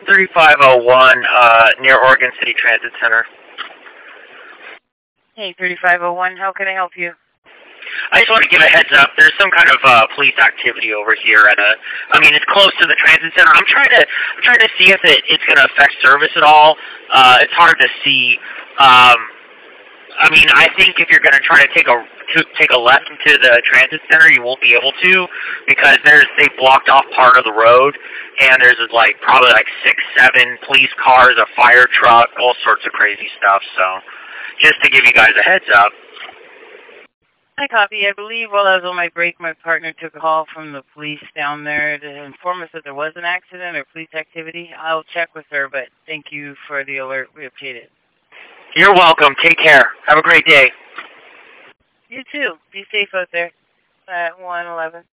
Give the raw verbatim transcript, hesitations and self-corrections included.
thirty-five oh one, uh, near Oregon City Transit Center. Hey, thirty-five oh one, how can I help you? I just want to give a heads up. There's some kind of uh, police activity over here at a. I mean, it's close to the transit center. I'm trying to, I'm trying to see if it, it's going to affect service at all. Uh, it's hard to see. Um, I mean, I think if you're going to try to take a to take a left into the transit center, you won't be able to because there's they blocked off part of the road, and there's like probably like six, seven police cars, a fire truck, all sorts of crazy stuff. So, just to give you guys a heads up. I copy. I believe while I was on my break, my partner took a call from the police down there to inform us that there was an accident or police activity. I'll check with her, but thank you for the alert. We appreciate it. You're welcome. Take care. Have a great day. You too. Be safe out there at one eleven.